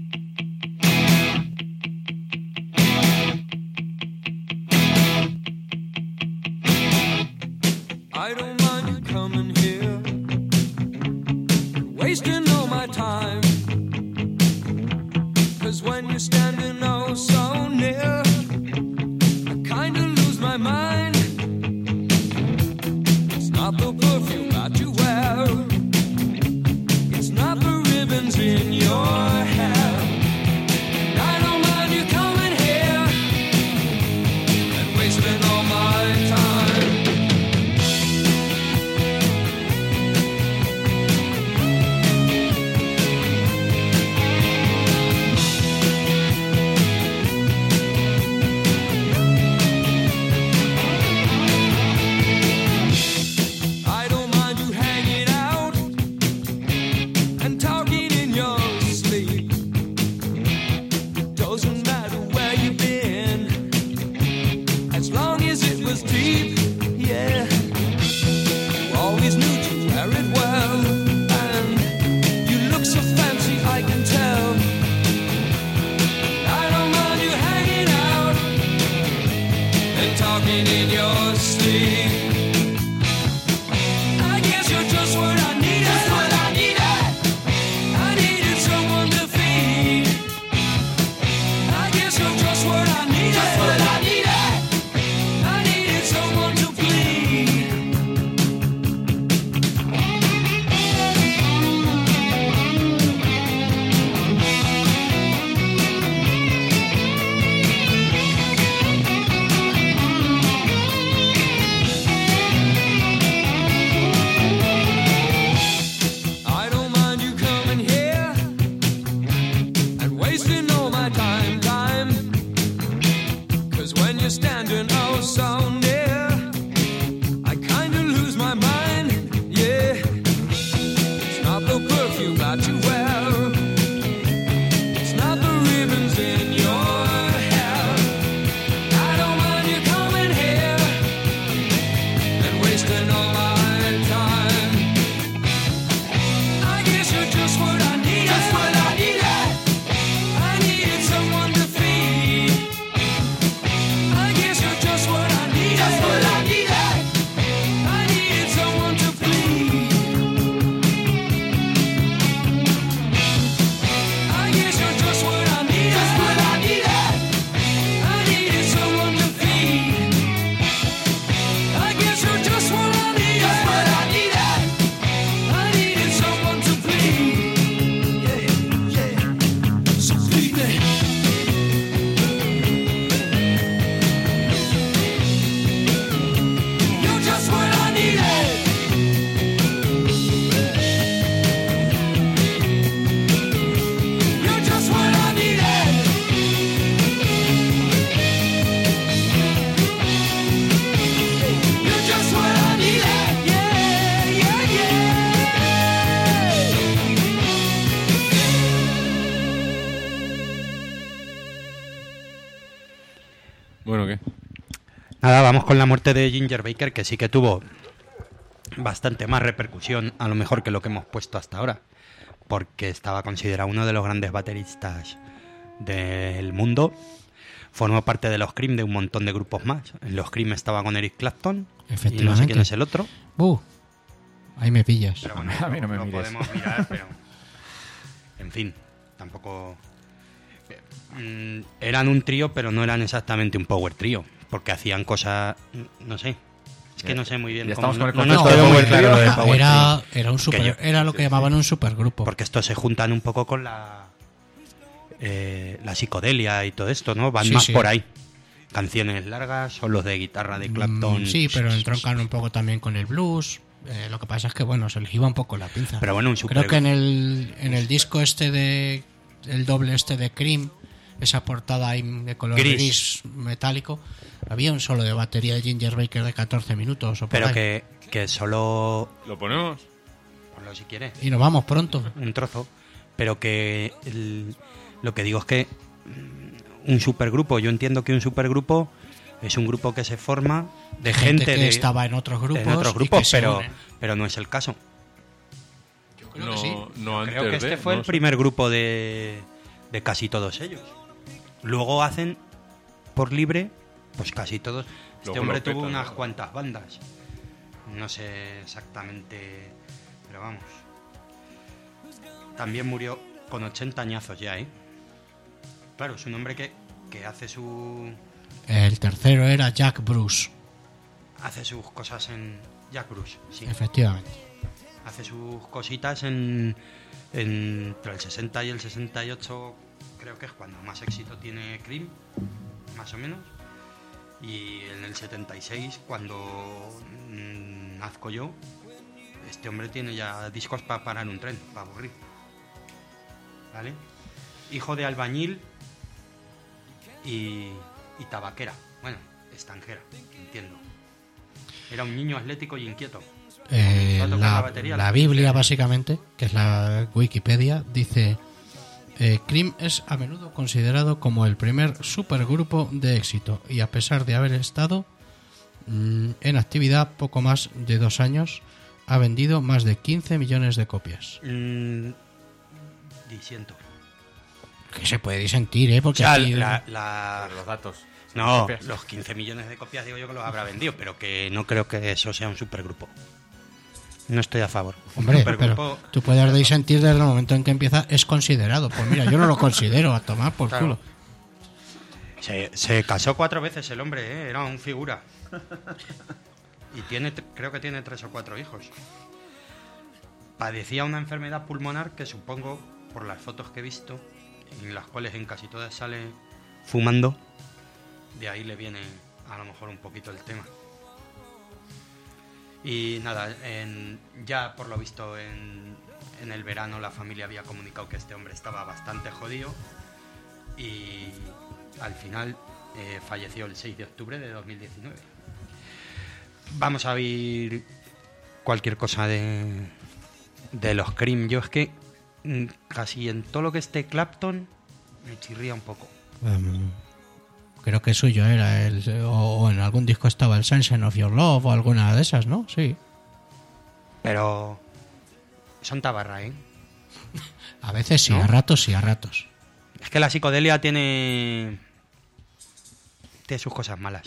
'cause when you're standing oh so near, I kinda lose my mind. It's not the perfume that you wear, it's not the ribbons in your hair. I don't mind you coming here and wasting all my time. I don't mind you hanging out and talking in your sleep. Doesn't matter where you've been, as long as it was deep, yeah. You always knew to wear it well, and you look so fancy, I can tell. I don't mind you hanging out and talking in your sleep. I guess you're just what I needed. Just what I needed. I needed someone to feed. I guess you're just what I needed. Just what I needed. I needed someone to bleed. I don't mind you coming here and wasting all my time. 'Cause when you're standing oh so near, I kinda lose my mind, yeah. It's not the perfume that you wear, it's not the ribbons in your hair. I don't mind you coming here and wasting all my time. I guess you're just what I needed. Just what I needed. I needed someone to feed. I guess you're just what I needed. Just what I needed. I needed someone to bleed. I guess you're just what I needed. Just what I needed. I needed someone to feed. I guess you're just what I needed. Just what I needed. I needed someone to bleed. Yeah, yeah. So bleed me. You're just what I needed. You're just what I needed. You're just what I needed. Yeah, yeah, yeah. Bueno, ¿qué? Nada, vamos con la muerte de Ginger Baker, que sí que tuvo bastante más repercusión, a lo mejor que lo que hemos puesto hasta ahora, porque estaba considerado uno de los grandes bateristas del mundo. Formó parte de los Cream, de un montón de grupos más. En los Cream estaba con Eric Clapton, y no sé Efectivamente. quién es el otro. Ahí me pillas. Pero bueno, A mí no me lo mires. podemos mirar, pero... En fin, tampoco... Eran un trío, pero no eran exactamente un power trío, porque hacían cosas... No sé. Es que no sé muy bien Ya cómo... estamos con el no concepto estoy de muy power claro trío. lo de power Era, trío. era un super, Que yo- era lo que llamaban un supergrupo. Porque estos se juntan un poco con la psicodelia y todo esto, ¿no? Van Sí, más sí. por ahí. Canciones largas, solos de guitarra de Clapton. Sí, pero entroncan un poco también con el blues. Lo que pasa es que, bueno, se les iba un poco la pinza. Pero bueno, un super... Creo que en el disco este de... El doble este de Cream, esa portada ahí de color gris metálico, había un solo de batería de Ginger Baker de 14 minutos o por Pero ahí. que solo... ¿Lo ponemos? Ponlo si quieres. Y nos vamos pronto. Un trozo. Pero que... lo que digo es que... Un supergrupo, yo entiendo que un supergrupo es un grupo que se forma de gente que de, estaba en otros grupos, en otros y grupos, que se pero, unen. pero no es el caso. Yo creo No, que sí. no antes Creo que este de, fue no el sé. primer grupo de casi todos ellos. Luego hacen por libre, pues casi todos. Este Luego hombre lo tuvo petan, unas ¿no? cuantas bandas. No sé exactamente, pero vamos. También murió con 80 añazos ya, ¿eh? Claro, es un hombre que hace su... El tercero era Jack Bruce. Hace sus cosas en... Jack Bruce, sí. Efectivamente. Hace sus cositas entre el 60 y el 68, creo que es cuando más éxito tiene Cream, más o menos. Y en el 76, cuando nazco yo, este hombre tiene ya discos para parar un tren, para aburrir. ¿Vale? Hijo de albañil y tabaquera. Bueno, estanjera, entiendo. Era un niño atlético y inquieto. La Biblia, básicamente, que es la Wikipedia, dice: Cream es a menudo considerado como el primer supergrupo de éxito y, a pesar de haber estado en actividad poco más de 2 años, ha vendido más de 15 millones de copias. Disiento. Que se puede disentir, ¿eh? Porque o sea, aquí... los datos. No, los 15 millones de copias digo yo que los habrá vendido, pero que no creo que eso sea un supergrupo. No estoy a favor. Hombre, pero tú puedes disentir desde el momento en que empieza, es considerado. Pues mira, yo no lo considero, a tomar por culo. Se casó 4 veces el hombre, ¿eh? Era un figura. Y creo que tiene 3 o 4 hijos. Padecía una enfermedad pulmonar que supongo, por las fotos que he visto, en las cuales en casi todas sale fumando, de ahí le viene a lo mejor un poquito el tema. Y nada, ya por lo visto en el verano la familia había comunicado que este hombre estaba bastante jodido y al final falleció el 6 de octubre de 2019. Vamos a ver cualquier cosa de los Cream. Yo es que casi en todo lo que esté Clapton me chirría un poco. Creo que suyo era o en algún disco estaba el Sunshine of Your Love o alguna de esas, ¿no? Sí. Pero son tabarra, ¿eh? A veces sí, ¿no? A ratos. Es que la psicodelia tiene sus cosas malas.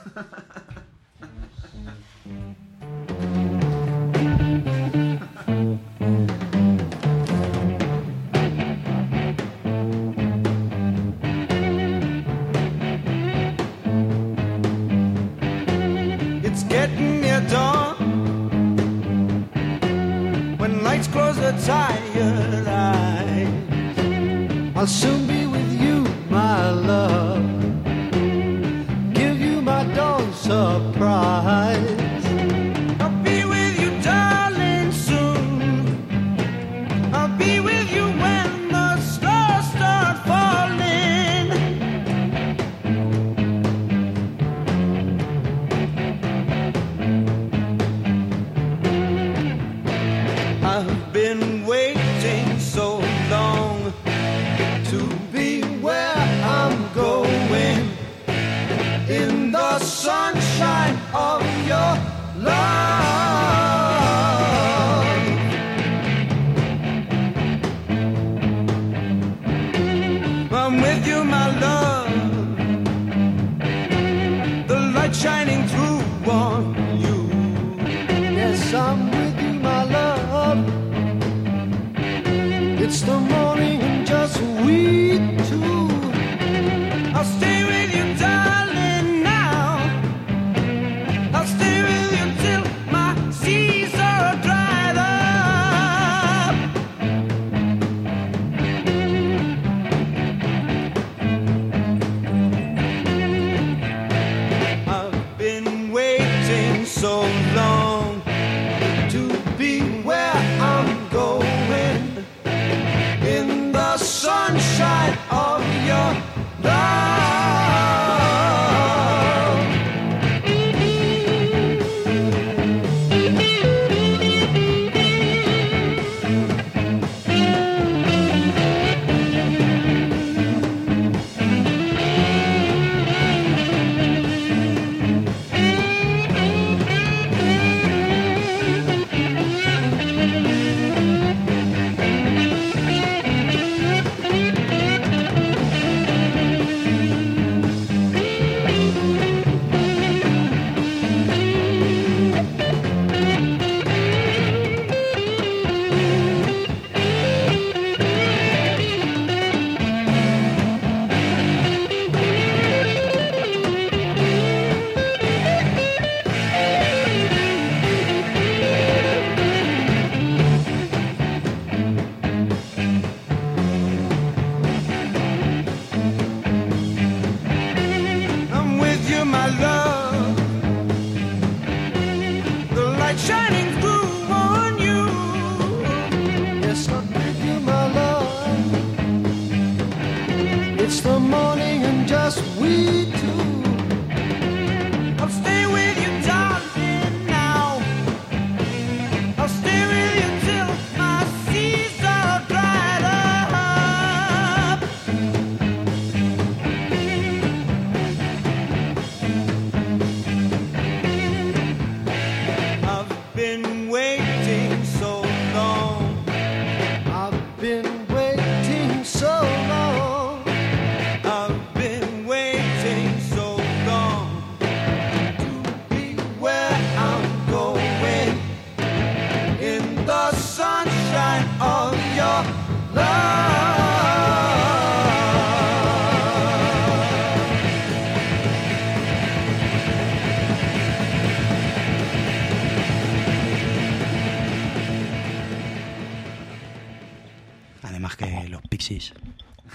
Getting near dawn, when lights close their tired eyes, I'll soon be with you, my love, give you my dawn surprise. I'll be with you, darling, soon. I'll be with you when the stars start falling. I've been waiting so long to be where I'm going, in the sunshine of your love. I'm with you, my love, the light shining through on you. Yes, I'm with you, my love. It's the morning and just we two. I'll stay with you, darling, now. I'll stay with you till my seas are dried up. I've been waiting so long to be where I'm going, in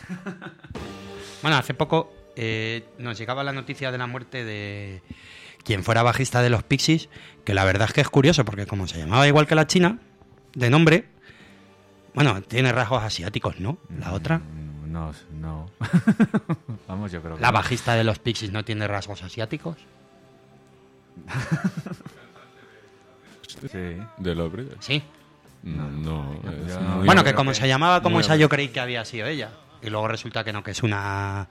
Bueno, hace poco nos llegaba la noticia de la muerte de quien fuera bajista de los Pixies, que la verdad es que es curioso, porque como se llamaba igual que la china, de nombre, bueno, tiene rasgos asiáticos, ¿no? La otra. No. Vamos, yo creo que... ¿La bajista de los Pixies no tiene rasgos asiáticos? Sí. ¿De los Breeders? Sí. No. Bueno, que como se llamaba como esa, yo creí que había sido ella. Y luego resulta que no, que es una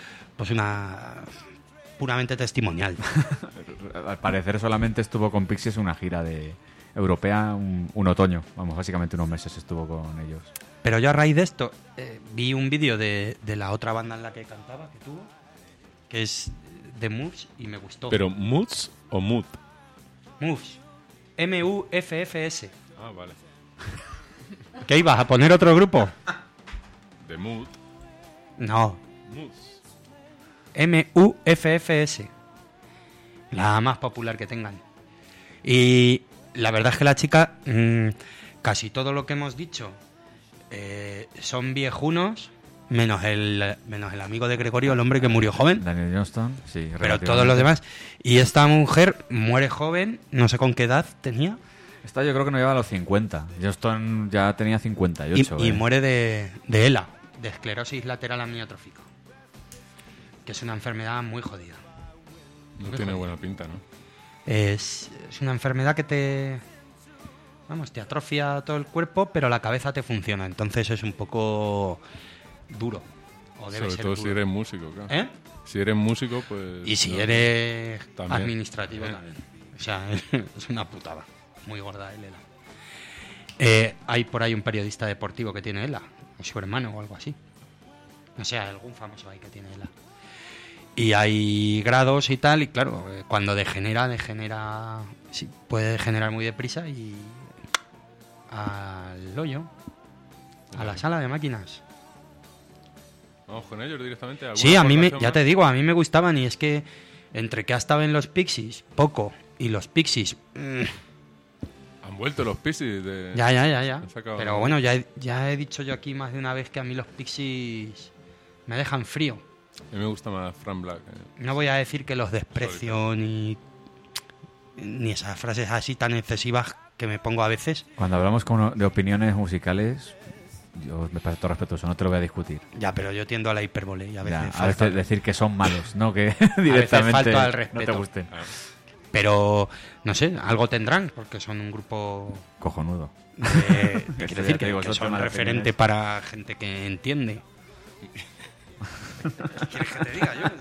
puramente testimonial. Al parecer solamente estuvo con Pixies una gira de europea, un otoño. Vamos, básicamente unos meses estuvo con ellos. Pero yo a raíz de esto vi un vídeo de la otra banda en la que cantaba, que tuvo, que es The Moves, y me gustó. ¿Pero Moods o Mood? Moves. M-U-F-F-S. Ah, vale. ¿Qué ibas a poner otro grupo? The Mood. No. Moods. M-U-F-F-S. La más popular que tengan. Y la verdad es que la chica, casi todo lo que hemos dicho, son viejunos, menos el amigo de Gregorio, el hombre que murió joven. Daniel Johnston, sí. Pero todos los demás. Y esta mujer muere joven, no sé con qué edad tenía. Esta yo creo que no lleva a los 50. Johnston ya tenía 58. Y muere de ELA, de esclerosis lateral amiotrófica, que es una enfermedad muy jodida. No tiene buena pinta, ¿no? Es una enfermedad que te atrofia todo el cuerpo, pero la cabeza te funciona. Entonces es un poco duro. O debe Sobre ser todo duro. si eres músico, claro. ¿Eh? Si eres músico, pues... Y si eres también. administrativo también. O sea, es una putada. Muy gorda el ELA. Hay por ahí un periodista deportivo que tiene ELA, o su hermano o algo así. O sea, algún famoso ahí que tiene ELA. Y hay grados y tal, y claro, cuando degenera, sí, puede degenerar muy deprisa y al hoyo, a la sala de máquinas. Vamos con ellos directamente. Sí, a mí ya te digo, a mí me gustaban, y es que entre que ha estado en los Pixies poco y los Pixies... Han vuelto los Pixies de... Ya. Pero bueno, ya he dicho yo aquí más de una vez que a mí los Pixies me dejan frío. A mí me gusta más Frank Black. No voy a decir que los desprecio ni esas frases así tan excesivas que me pongo a veces. Cuando hablamos de opiniones musicales, yo me parece todo respetuoso, no te lo voy a discutir. Ya, pero yo tiendo a la hipérbole y a veces, a veces decir que son malos, no que directamente falta al respeto. no te gusten. Pero, no sé, algo tendrán, porque son un grupo... cojonudo. Quiero decir que son referente para gente que entiende. ¿Quieres que te diga yo?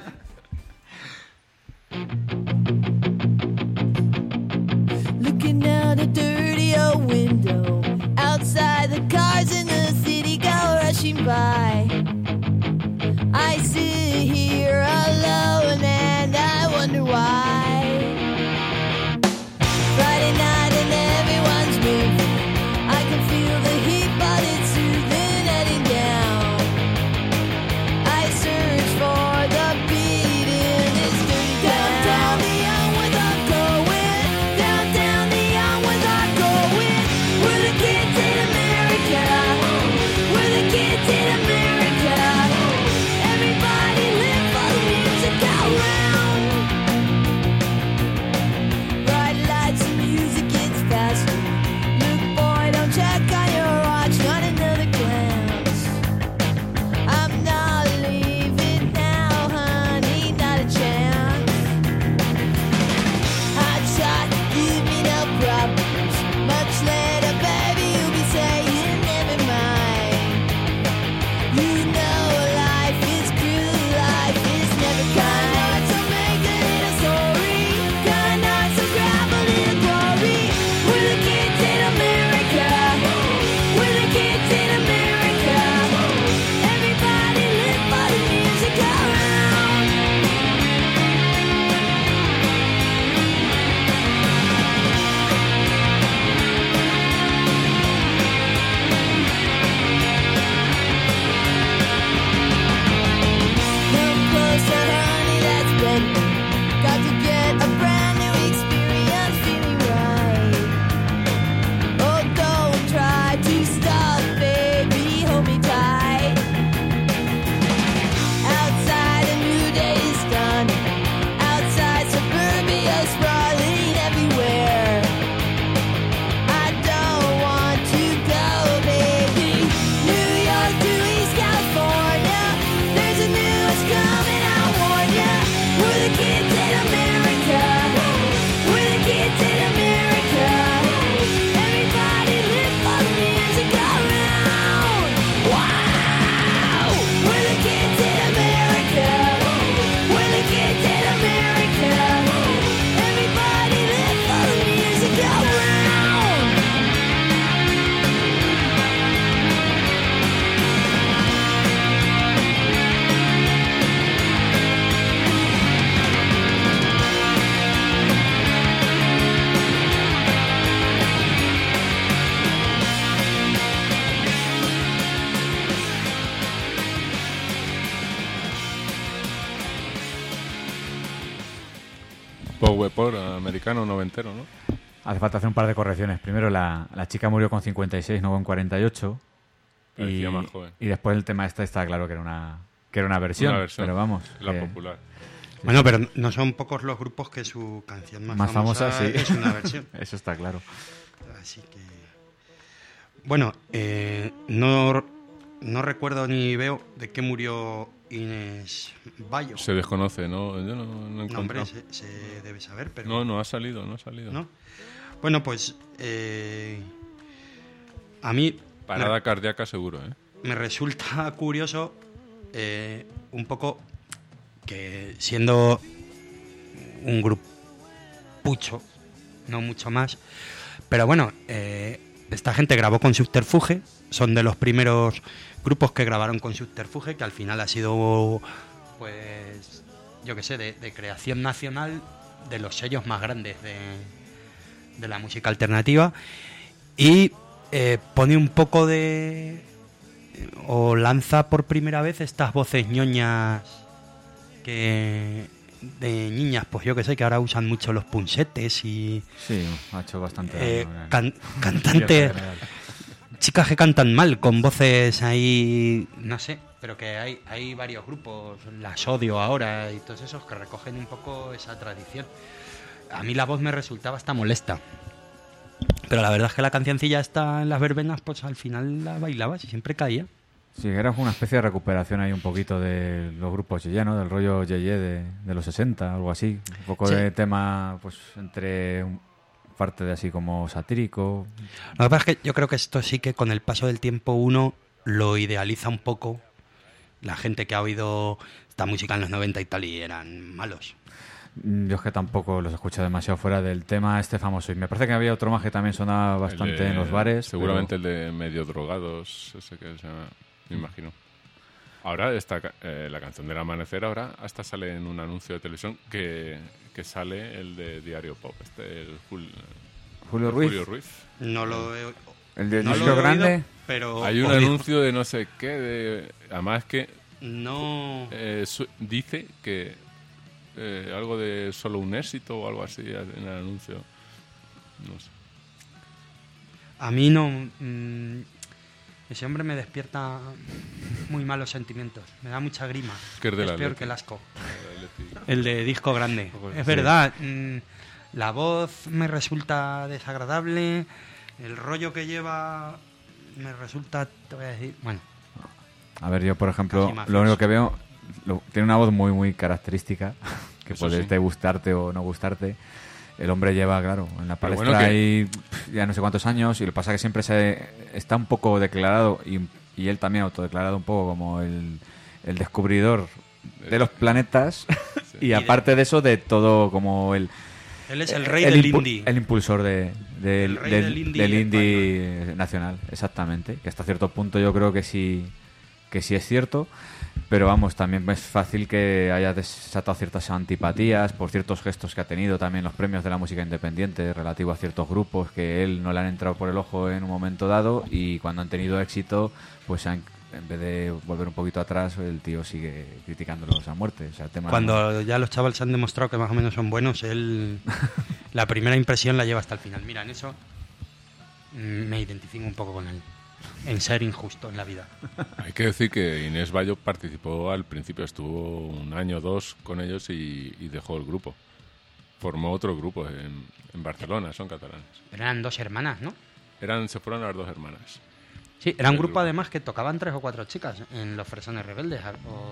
Looking out a dirty old window, outside the cars in the city go rushing by. I sit here alone and I wonder why. Friday night and everyone's moving, I can feel the heat but it's soothing heading down. I search for the beat in this dirty down the young without going, down the young without going. We're the kids in America, we're the kids in America. Power Pop americano noventero, ¿no? Hace falta hacer un par de correcciones. Primero, la chica murió con 56, no con 48. Parecía más joven. Y después el tema está claro que era una versión. Pero vamos. La popular. Sí. Bueno, pero no son pocos los grupos que su canción más famosa sí. Es una versión. Eso está claro. Así que... Bueno, no recuerdo ni veo de qué murió Inés Bayo. Se desconoce, ¿no? Yo no encontré. No, hombre, se debe saber, pero... No ha salido. ¿No? Bueno, pues... a mí... Parada cardíaca seguro, ¿eh? Me resulta curioso un poco que siendo un grupucho, no mucho más, pero bueno, esta gente grabó con Subterfuge, son de los primeros grupos que grabaron con Subterfuge, que al final ha sido, pues, yo qué sé, de creación nacional, de los sellos más grandes de la música alternativa, y pone un poco o lanza por primera vez estas voces ñoñas de niñas, pues yo que sé, que ahora usan mucho los punsetes y... Sí, ha hecho bastante... cantantes, chicas que cantan mal, con voces ahí, no sé, pero que hay varios grupos, las Odio ahora y todos esos que recogen un poco esa tradición. A mí la voz me resultaba hasta molesta. Pero la verdad es que la cancioncilla está en las verbenas, pues al final la bailabas y siempre caía. Sí, era una especie de recuperación ahí un poquito de los grupos Yeye, ¿no? Del rollo Yeye de los 60, algo así. Un poco sí. De tema, pues, entre parte de así como satírico. Lo que pasa es que yo creo que esto sí que con el paso del tiempo uno lo idealiza un poco. La gente que ha oído esta música en los 90 y tal y eran malos. Yo es que tampoco los escucho demasiado fuera del tema famoso. Y me parece que había otro más que también sonaba bastante en los bares. Seguramente el de Medio Drogados, ese que se llama, me imagino. Ahora la canción del amanecer ahora hasta sale en un anuncio de televisión que sale el de Diario Pop, Julio Ruiz. No lo he... El de Disco Grande. Pero hay un anuncio de no sé qué, además que no dice que algo de solo un éxito o algo así en el anuncio. No sé. A mí no... ese hombre me despierta muy malos sentimientos. Me da mucha grima. Es peor que el asco. El de Disco Grande. Es verdad. La voz me resulta desagradable. El rollo que lleva me resulta... Te voy a decir... Bueno. A ver, yo por ejemplo, lo único que veo... tiene una voz muy, muy característica. Que puede gustarte o no gustarte. El hombre lleva, claro, en la palestra hay ya no sé cuántos años, y lo que pasa es que siempre está un poco declarado, y él también autodeclarado un poco como el descubridor de los planetas, sí. Y aparte de eso, de todo como él es el rey del indie. El impulsor del indie nacional, exactamente. Que hasta cierto punto yo creo que sí es cierto. Pero vamos, también es fácil que haya desatado ciertas antipatías por ciertos gestos que ha tenido también los premios de la música independiente relativo a ciertos grupos que él no le han entrado por el ojo en un momento dado, y cuando han tenido éxito, pues en vez de volver un poquito atrás, el tío sigue criticándolos a muerte. O sea, el tema cuando ya los chavales han demostrado que más o menos son buenos, él la primera impresión la lleva hasta el final. Mira, en eso me identifico un poco con él. En ser injusto en la vida. Hay que decir que Inés Bayo participó al principio, estuvo un año o dos con ellos y dejó el grupo. Formó otro grupo en Barcelona, son catalanes. Pero eran dos hermanas, ¿no? Se fueron las dos hermanas. Sí, era un grupo además que tocaban 3 o 4 chicas en Los Fresones Rebeldes.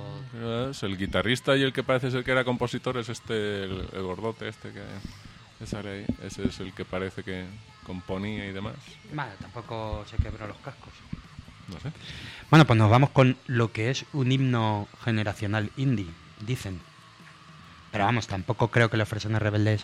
El guitarrista y el que parece ser que era compositor es el gordote que sale ahí. Ese es el que parece que componía y demás. Vale, tampoco se quebró los cascos. No sé. Bueno, pues nos vamos con lo que es un himno generacional indie, dicen. Pero vamos, tampoco creo que Los Fresones Rebeldes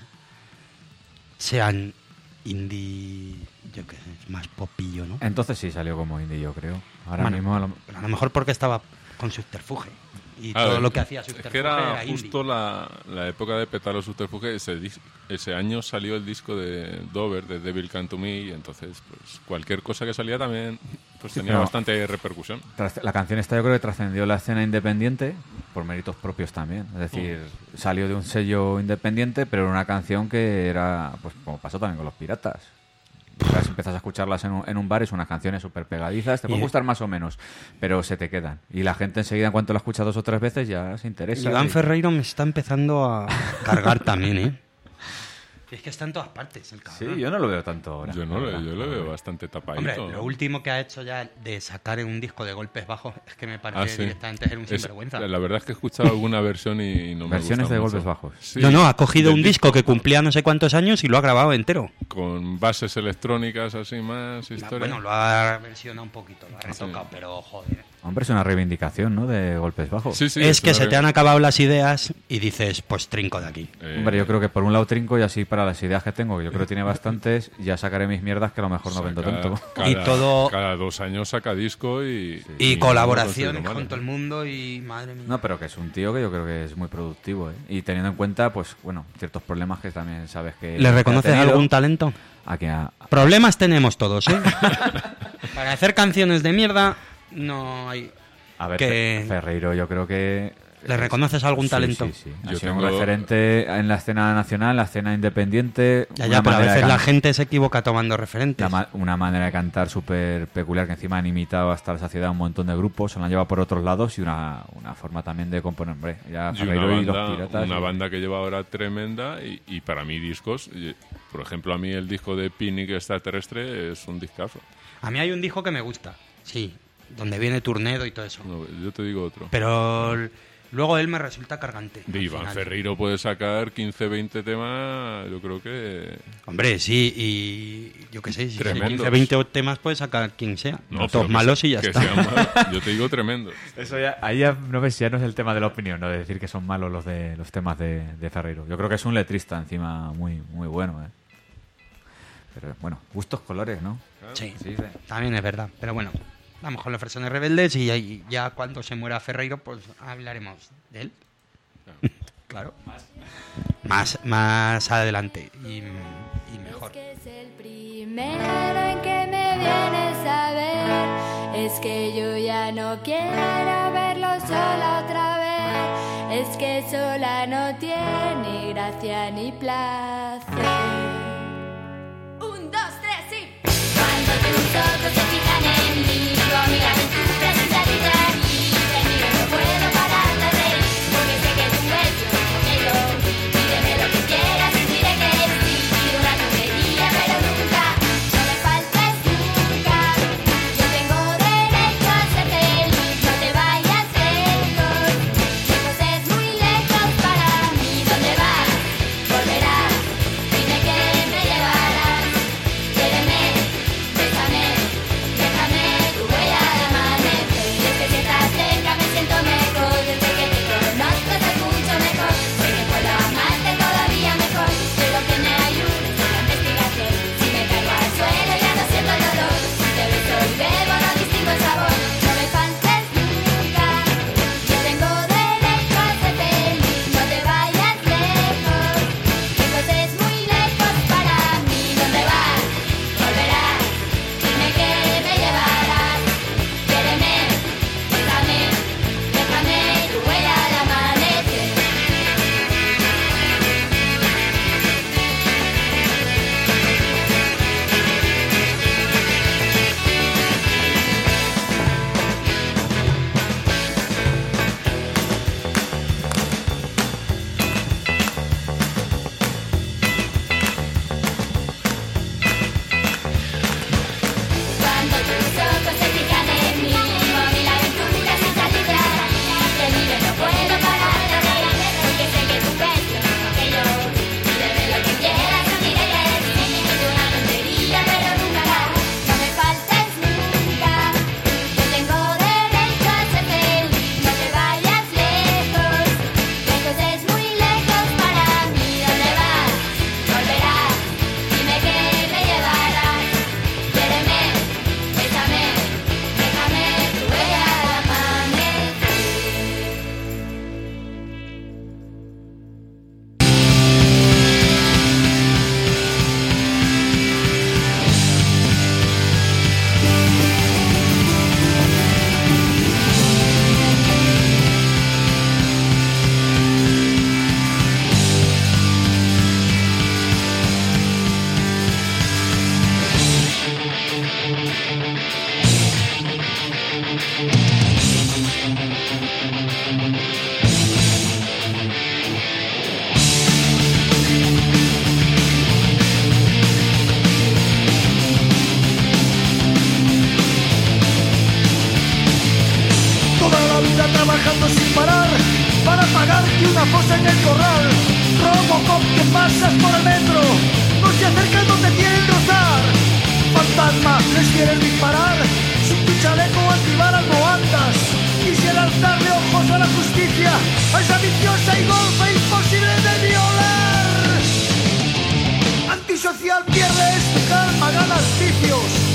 sean indie, yo qué sé, más popillo, ¿no? Entonces sí salió como indie, yo creo. Ahora bueno, mismo a lo mejor porque estaba con Subterfuge. Y todo lo que hacía Subterfuge es que era justo indie. la época de petar los Subterfuge. Ese año salió el disco de Dover, de Devil Come to Me, y entonces pues cualquier cosa que salía también pues tenía bastante repercusión. La canción esta yo creo que trascendió la escena independiente por méritos propios también. Es decir, salió de un sello independiente, pero era una canción que era, pues como pasó también con los Piratas. Si empiezas a escucharlas en un bar, es unas canciones súper pegadizas, te pueden gustar más o menos, pero se te quedan. Y la gente enseguida, en cuanto la escucha 2 o 3 veces, ya se interesa. Iván Ferreiro me está empezando a cargar también, ¿eh? Es que está en todas partes el cabrón. Sí, yo no lo veo tanto ahora. Yo lo veo bastante tapadito. Hombre, lo último que ha hecho ya de sacar un disco de golpes bajos es que me parece directamente ser un sinvergüenza. La verdad es que he escuchado alguna versión y no me gusta. Versiones de golpes bajos. Sí, no, ha cogido un disco que cumplía no sé cuántos años y lo ha grabado entero. Con bases electrónicas así más historia. Bueno, lo ha versionado un poquito, lo ha retocado, pero joder. Hombre, es una reivindicación, ¿no?, de golpes bajos. Sí, es que se te han acabado las ideas y dices, pues trinco de aquí. Hombre, yo creo que por un lado trinco y así para las ideas que tengo, que yo creo que tiene bastantes, ya sacaré mis mierdas que a lo mejor no vendo tanto. Cada 2 años saca disco y colaboraciones con todo el mundo y madre mía. No, pero que es un tío que yo creo que es muy productivo, ¿eh? Y teniendo en cuenta, pues bueno, ciertos problemas que también sabes que... ¿Le reconoces algún talento? Problemas tenemos todos, ¿eh? Para hacer canciones de mierda no hay... A ver, Ferreiro, yo creo que... ¿Le reconoces algún talento? Sí. Ha sido un referente en la escena nacional, en la escena independiente. Ya, pero a veces la gente se equivoca tomando referentes. Una manera de cantar súper peculiar, que encima han imitado hasta la saciedad un montón de grupos, se lo han llevado por otros lados, y una forma también de componer. Hombre, ya Ferreiro y los Piratas. Una banda que lleva ahora tremenda, y para mí discos, por ejemplo, a mí el disco de Picnic Extraterrestre es un discazo. A mí hay un disco que me gusta, sí, donde viene Turnedo y todo eso. No, yo te digo otro. Pero... luego él me resulta cargante. De Iván Ferreiro puede sacar 15, 20 temas, yo creo que... Hombre, sí, y yo qué sé, si 15, 20 temas puede sacar quien sea. No, todos malos y ya está. Yo te digo tremendos. Eso ya, ahí ya no ves, ya no es el tema de la opinión, no de decir que son malos los temas de Ferreiro. Yo creo que es un letrista encima muy bueno, ¿eh? Pero bueno, gustos, colores, ¿no? Sí, también es verdad. Pero bueno, vamos con las versiones rebeldes y ya cuando se muera Ferreiro, pues hablaremos de él. Claro. Más adelante y mejor. Es que es el primero en que me vienes a ver. Es que yo ya no quiero verlo sola otra vez. Es que sola no tiene gracia ni placer. 1, 2, 3, sí. Cuando tus ojos se fijan en mí, mi aventura es salida libre, ni yo no puedo parar de reír, porque sé que tú eres conmigo. Pídeme lo que quieras y diré que sí. Pido una tontería, pero nunca, no me faltes nunca. Yo tengo derecho a ser feliz, no te vayas lejos. Lejos es muy lejos para mí. ¿Dónde vas? Volverás. Dime que me llevarás. Quédeme, bésame, déjame tu huella de mar. Toda la vida trabajando sin parar para pagarte una fosa en el corral. Robocop, que pasas por el metro